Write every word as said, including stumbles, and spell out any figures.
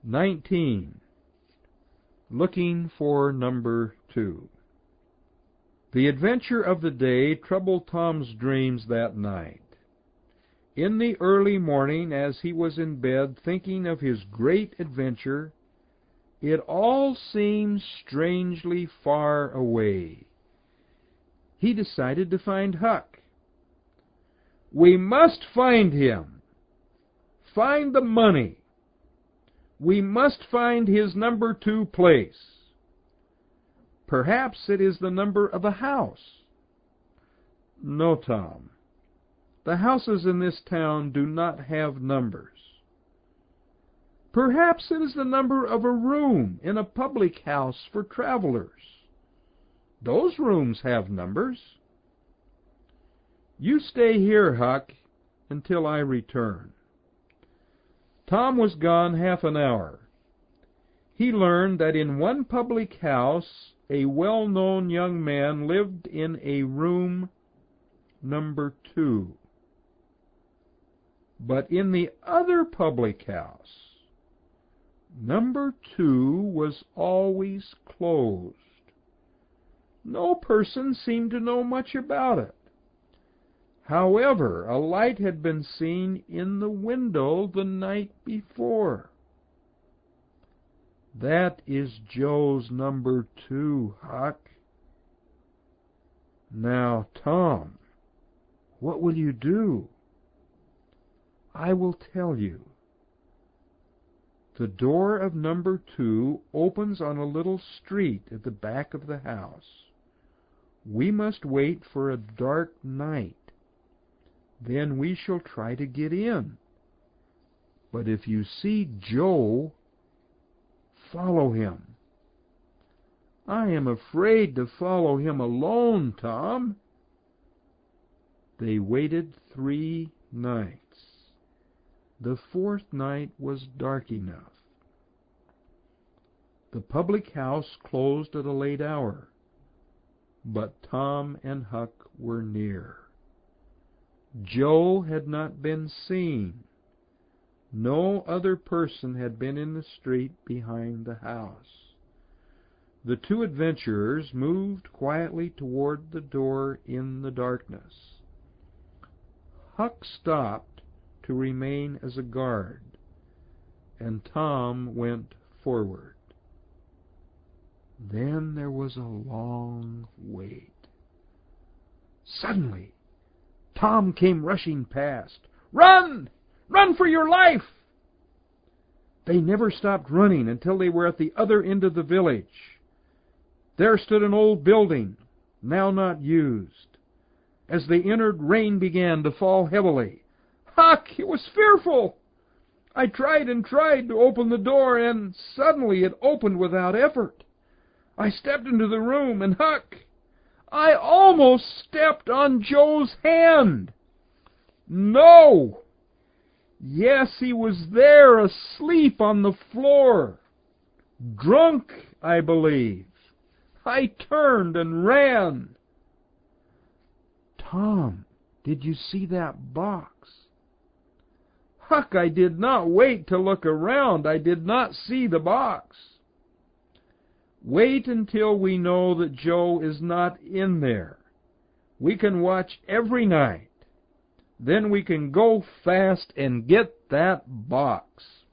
nineteen. Looking for Number Two. The adventure of the day troubled Tom's dreams that night. In the early morning, as he was in bed thinking of his great adventure, it all seemed strangely far away. He decided to find Huck. We must find him. Find the money. We must find his number two place. Perhaps it is the number of a house. No, Tom. The houses in this town do not have numbers. Perhaps it is the number of a room in a public house for travelers. Those rooms have numbers. You stay here, Huck, until I return. Tom was gone half an hour. He learned that in one public house a well-known young man lived in a room number two. But in the other public house, number two was always closed. No person seemed to know much about it. However, a light had been seen in the window the night before. That is Joe's number two, Huck. Now, Tom, what will you do? I will tell you. The door of number two opens on a little street at the back of the house. We must wait for a dark night. Then we shall try to get in. But if you see Joe, follow him. I am afraid to follow him alone, Tom. They waited three nights. The fourth night was dark enough. The public house closed at a late hour, but Tom and Huck were near. Joe had not been seen. No other person had been in the street behind the house. The two adventurers moved quietly toward the door in the darkness. Huck stopped to remain as a guard, and Tom went forward. Then there was a long wait. Suddenly, Tom came rushing past. Run! Run for your life! They never stopped running until they were at the other end of the village. There stood an old building, now not used. As they entered, rain began to fall heavily. Huck, it was fearful! I tried and tried to open the door, and suddenly it opened without effort. I stepped into the room, and Huck, I almost stepped on Joe's hand. No! Yes, he was there, asleep on the floor. Drunk, I believe. I turned and ran. Tom, did you see that box? Huck, I did not wait to look around. I did not see the box. Wait until we know that Joe is not in there. We can watch every night. Then we can go fast and get that box.